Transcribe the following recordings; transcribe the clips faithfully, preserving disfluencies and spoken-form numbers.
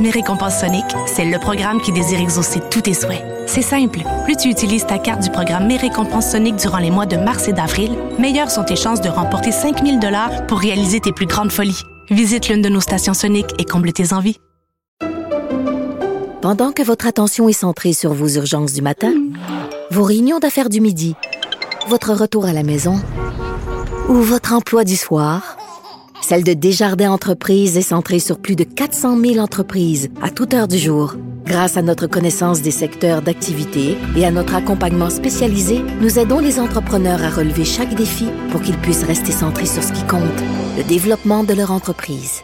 Mes récompenses Sonic, c'est le programme qui désire exaucer tous tes souhaits. C'est simple. Plus tu utilises ta carte du programme Mes récompenses Sonic durant les mois de mars et d'avril, meilleures sont tes chances de remporter cinq mille dollars pour réaliser tes plus grandes folies. Visite l'une de nos stations Sonic et comble tes envies. Pendant que votre attention est centrée sur vos urgences du matin, vos réunions d'affaires du midi, votre retour à la maison ou votre emploi du soir, celle de Desjardins Entreprises est centrée sur plus de quatre cent mille entreprises à toute heure du jour. Grâce à notre connaissance des secteurs d'activité et à notre accompagnement spécialisé, nous aidons les entrepreneurs à relever chaque défi pour qu'ils puissent rester centrés sur ce qui compte, le développement de leur entreprise.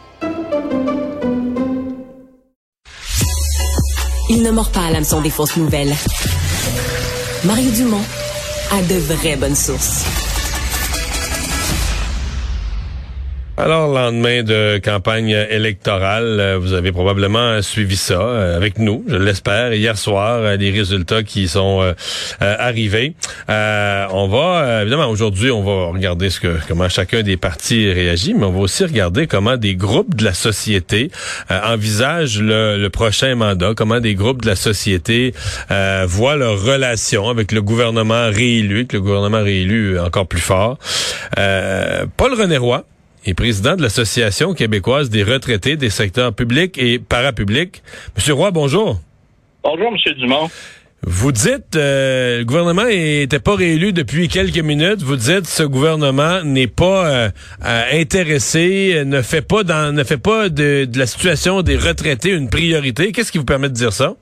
Il ne mord pas à l'hameçon des fausses nouvelles. Mario Dumont a de vraies bonnes sources. Alors, lendemain de campagne électorale, vous avez probablement suivi ça avec nous, je l'espère. Hier soir, les résultats qui sont euh, arrivés. Euh, on va, évidemment, aujourd'hui, on va regarder ce que comment chacun des partis réagit, mais on va aussi regarder comment des groupes de la société euh, envisagent le, le prochain mandat, comment des groupes de la société euh, voient leur relation avec le gouvernement réélu, avec le gouvernement réélu encore plus fort. Euh, Paul René Roy est président de l'Association québécoise des retraités des secteurs publics et parapublics. Monsieur Roy, bonjour. Bonjour, Monsieur Dumont. Vous dites, euh, le gouvernement n'était pas réélu depuis quelques minutes. Vous dites, ce gouvernement n'est pas euh, euh, intéressé, ne fait pas dans, ne fait pas de, de la situation des retraités une priorité. Qu'est-ce qui vous permet de dire ça?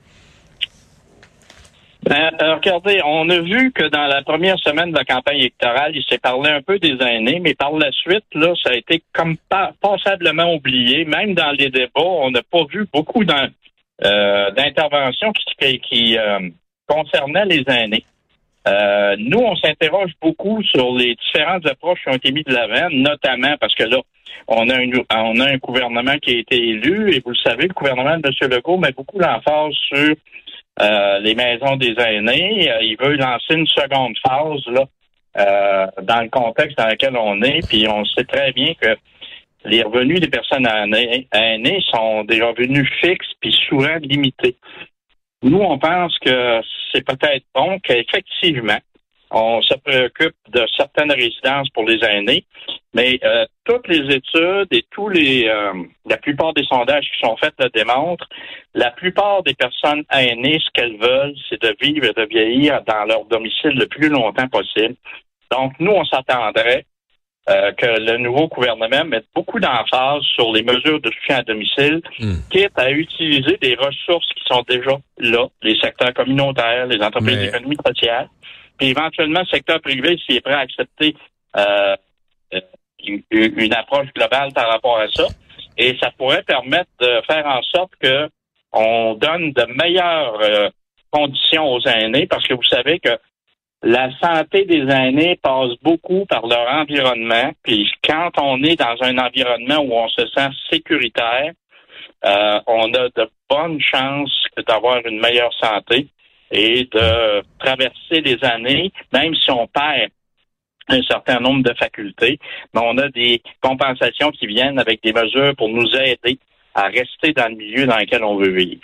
Ben, euh, regardez, on a vu que dans la première semaine de la campagne électorale, il s'est parlé un peu des aînés, mais par la suite, là, ça a été comme pas, passablement oublié. Même dans les débats, on n'a pas vu beaucoup d'in- euh, d'interventions qui, qui euh, concernaient les aînés. Euh, nous, on s'interroge beaucoup sur les différentes approches qui ont été mises de l'avant, notamment parce que là, on a, une, on a un gouvernement qui a été élu, et vous le savez, le gouvernement de M. Legault met beaucoup l'emphase sur Euh, les maisons des aînés. Euh, il veut lancer une seconde phase là, euh, dans le contexte dans lequel on est. Puis on sait très bien que les revenus des personnes aînées, aînées sont des revenus fixes puis souvent limités. Nous, on pense que c'est peut-être bon qu'effectivement, on se préoccupe de certaines résidences pour les aînés, mais euh, toutes les études et tous les, euh, la plupart des sondages qui sont faits le démontrent. La plupart des personnes aînées, ce qu'elles veulent, c'est de vivre et de vieillir dans leur domicile le plus longtemps possible. Donc, nous, on s'attendrait euh, que le nouveau gouvernement mette beaucoup d'emphase sur les mesures de soutien à domicile, mmh. quitte à utiliser des ressources qui sont déjà là, les secteurs communautaires, les entreprises Mais... d'économie sociale. Puis éventuellement, le secteur privé, s'il est prêt à accepter euh, une, une approche globale par rapport à ça. Et ça pourrait permettre de faire en sorte que on donne de meilleures euh, conditions aux aînés, parce que vous savez que la santé des aînés passe beaucoup par leur environnement. Puis quand on est dans un environnement où on se sent sécuritaire, euh, on a de bonnes chances d'avoir une meilleure santé et de traverser les années, même si on perd un certain nombre de facultés, mais on a des compensations qui viennent avec des mesures pour nous aider à rester dans le milieu dans lequel on veut vivre.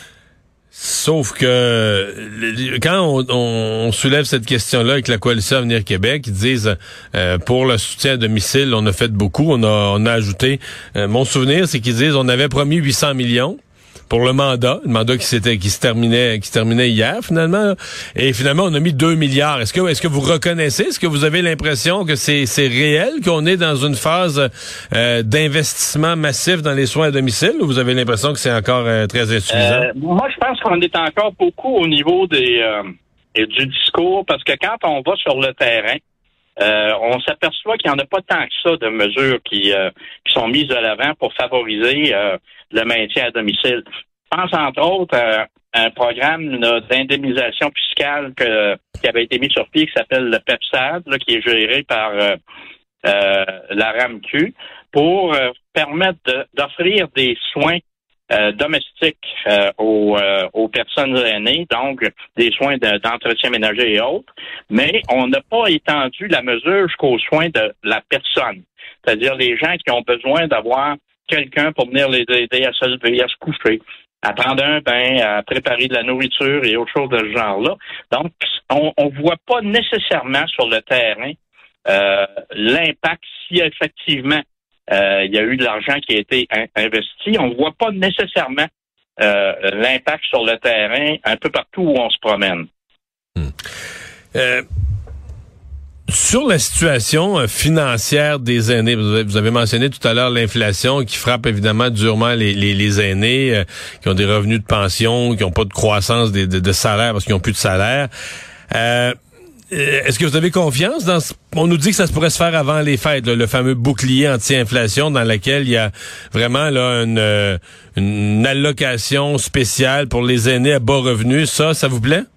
Sauf que quand on, on soulève cette question-là avec la Coalition Avenir Québec, ils disent euh, pour le soutien à domicile, on a fait beaucoup, on a, on a ajouté. Euh, mon souvenir, c'est qu'ils disent on avait promis huit cents millions. Pour le mandat, le mandat qui s'était qui se terminait qui se terminait hier finalement, et finalement on a mis deux milliards. Est-ce que est-ce que vous reconnaissez, est-ce que vous avez l'impression que c'est c'est réel qu'on est dans une phase euh, d'investissement massif dans les soins à domicile, ou vous avez l'impression que c'est encore euh, très insuffisant? Euh, moi, je pense qu'on est encore beaucoup au niveau des euh, du discours, parce que quand on va sur le terrain, euh, on s'aperçoit qu'il n'y en a pas tant que ça de mesures qui euh, qui sont mises de l'avant pour favoriser euh, le maintien à domicile. Je pense entre autres à un programme là, d'indemnisation fiscale que, qui avait été mis sur pied, qui s'appelle le PEPSAD, là, qui est géré par euh, euh, la R A M Q, pour euh, permettre de, d'offrir des soins euh, domestiques euh, aux, euh, aux personnes aînées, donc des soins de, d'entretien ménager et autres, mais on n'a pas étendu la mesure jusqu'aux soins de la personne, c'est-à-dire les gens qui ont besoin d'avoir quelqu'un pour venir les aider à se lever, à se coucher, à prendre un bain, à préparer de la nourriture et autres choses de ce genre-là. Donc, on ne voit pas nécessairement sur le terrain euh, l'impact si effectivement euh, il y a eu de l'argent qui a été in- investi. On ne voit pas nécessairement euh, l'impact sur le terrain un peu partout où on se promène. Hum. Euh... Sur la situation financière des aînés, vous avez mentionné tout à l'heure l'inflation qui frappe évidemment durement les, les, les aînés euh, qui ont des revenus de pension, qui n'ont pas de croissance de, de, de salaire parce qu'ils n'ont plus de salaire. Euh, est-ce que vous avez confiance dans ce... On nous dit que ça se pourrait se faire avant les fêtes, là, le fameux bouclier anti-inflation dans lequel il y a vraiment là une, une allocation spéciale pour les aînés à bas revenus. Ça, ça vous plaît?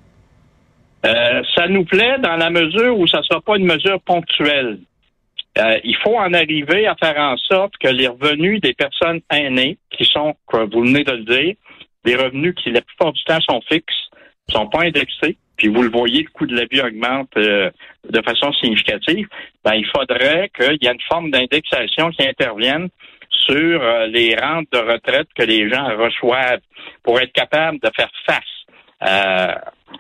Euh, ça nous plaît dans la mesure où ça ne sera pas une mesure ponctuelle. Euh, il faut en arriver à faire en sorte que les revenus des personnes aînées, qui sont, comme vous venez de le dire, des revenus qui la plupart du temps sont fixes, ne sont pas indexés, puis vous le voyez, le coût de la vie augmente euh, de façon significative, ben, il faudrait qu'il y ait une forme d'indexation qui intervienne sur euh, les rentes de retraite que les gens reçoivent pour être capable de faire face Euh,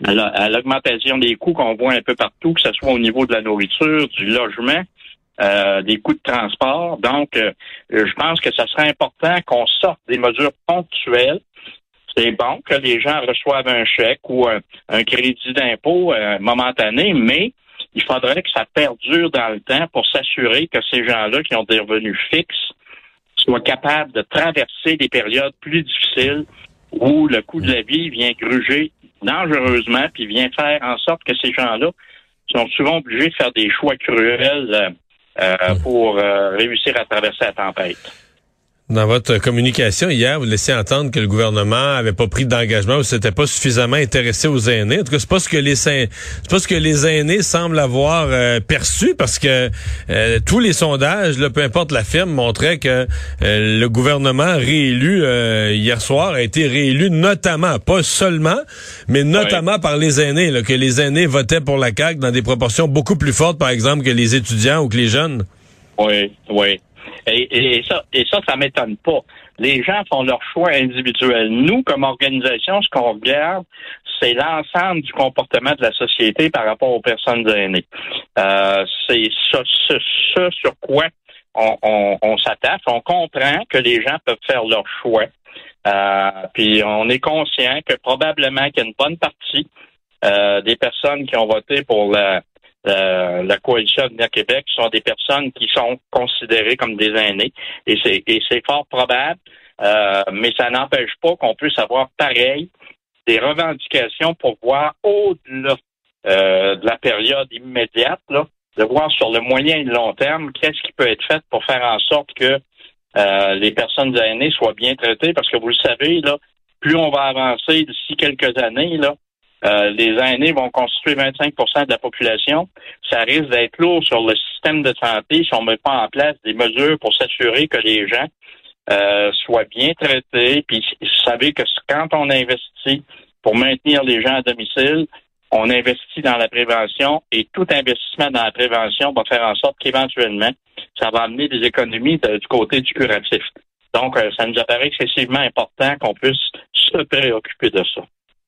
à l'augmentation des coûts qu'on voit un peu partout, que ce soit au niveau de la nourriture, du logement, euh, des coûts de transport. Donc, euh, je pense que ça serait important qu'on sorte des mesures ponctuelles. C'est bon que les gens reçoivent un chèque ou un, un crédit d'impôt euh, momentané, mais il faudrait que ça perdure dans le temps pour s'assurer que ces gens-là qui ont des revenus fixes soient capables de traverser des périodes plus difficiles où le coût de la vie vient gruger dangereusement, puis vient faire en sorte que ces gens-là sont souvent obligés de faire des choix cruels euh, pour euh, réussir à traverser la tempête. Dans votre communication hier, vous laissiez entendre que le gouvernement avait pas pris d'engagement ou s'était pas suffisamment intéressé aux aînés. En tout cas, c'est pas ce que les c'est pas ce que les aînés semblent avoir euh, perçu parce que euh, tous les sondages, là, peu importe la firme, montraient que euh, le gouvernement réélu euh, hier soir a été réélu notamment, pas seulement, mais notamment oui. par les aînés, là, que les aînés votaient pour la C A Q dans des proportions beaucoup plus fortes, par exemple, que les étudiants ou que les jeunes. Oui, oui. Et, et ça, et ça, ça m'étonne pas. Les gens font leur choix individuel. Nous, comme organisation, ce qu'on regarde, c'est l'ensemble du comportement de la société par rapport aux personnes aînées. Euh, c'est ça, ce, ce sur quoi on, on, on s'attache. On comprend que les gens peuvent faire leur choix. Euh, puis on est conscient que probablement qu'il y a une bonne partie euh, des personnes qui ont voté pour la Euh, la coalition Avenir Québec sont des personnes qui sont considérées comme des aînés et c'est et c'est fort probable, euh, mais ça n'empêche pas qu'on puisse avoir pareil des revendications pour voir au-delà euh, de la période immédiate, là, de voir sur le moyen et le long terme qu'est-ce qui peut être fait pour faire en sorte que euh, les personnes aînées soient bien traitées, parce que vous le savez, là, plus on va avancer d'ici quelques années, là, Euh, les aînés vont constituer vingt-cinq pour cent de la population. Ça risque d'être lourd sur le système de santé si on ne met pas en place des mesures pour s'assurer que les gens euh, soient bien traités. Puis vous savez que quand on investit pour maintenir les gens à domicile, on investit dans la prévention et tout investissement dans la prévention va faire en sorte qu'éventuellement, ça va amener des économies de, du côté du curatif. Donc, euh, ça nous apparaît excessivement important qu'on puisse se préoccuper de ça.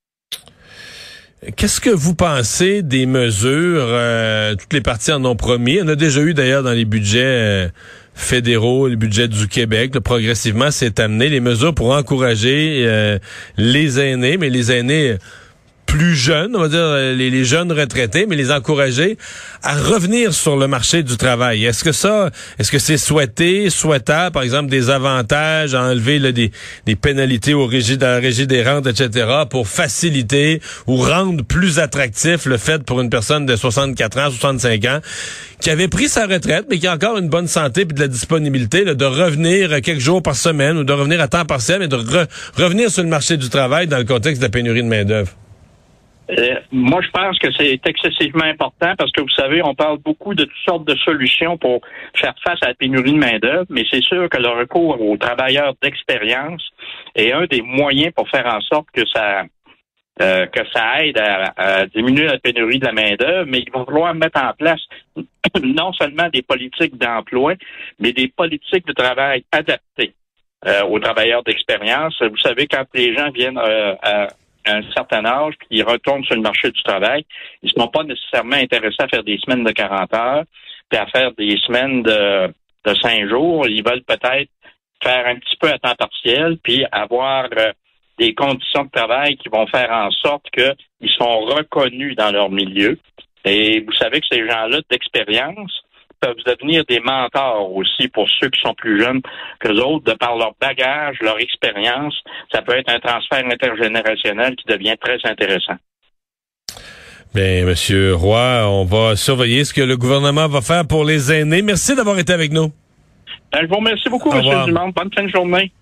Qu'est-ce que vous pensez des mesures, euh, toutes les parties en ont promis, on a déjà eu d'ailleurs dans les budgets euh, fédéraux, les budgets du Québec, là, progressivement c'est amené, les mesures pour encourager euh, les aînés, mais les aînés plus jeunes, on va dire les, les jeunes retraités, mais les encourager à revenir sur le marché du travail. Est-ce que ça, est-ce que c'est souhaité, souhaitable, par exemple des avantages, à enlever là, des, des pénalités au régie, dans la régie des rentes, et cetera, pour faciliter ou rendre plus attractif le fait pour une personne de soixante-quatre ans, soixante-cinq ans, qui avait pris sa retraite, mais qui a encore une bonne santé et de la disponibilité, là, de revenir quelques jours par semaine ou de revenir à temps partiel, mais de re- revenir sur le marché du travail dans le contexte de la pénurie de main-d'œuvre? Euh, moi, je pense que c'est excessivement important parce que, vous savez, on parle beaucoup de toutes sortes de solutions pour faire face à la pénurie de main-d'œuvre, mais c'est sûr que le recours aux travailleurs d'expérience est un des moyens pour faire en sorte que ça euh, que ça aide à, à diminuer la pénurie de la main-d'œuvre, mais il va falloir mettre en place non seulement des politiques d'emploi, mais des politiques de travail adaptées euh, aux travailleurs d'expérience. Vous savez, quand les gens viennent euh, à un certain âge, puis ils retournent sur le marché du travail, ils ne sont pas nécessairement intéressés à faire des semaines de quarante heures, puis à faire des semaines de, de cinq jours. Ils veulent peut-être faire un petit peu à temps partiel, puis avoir euh, des conditions de travail qui vont faire en sorte qu'ils sont reconnus dans leur milieu. Et vous savez que ces gens-là d'expérience peuvent devenir des mentors aussi pour ceux qui sont plus jeunes que autres, de par leur bagage, leur expérience. Ça peut être un transfert intergénérationnel qui devient très intéressant. Bien, Monsieur Roy, on va surveiller ce que le gouvernement va faire pour les aînés. Merci d'avoir été avec nous. Ben, je vous remercie beaucoup, M. Dumont. Bonne fin de journée.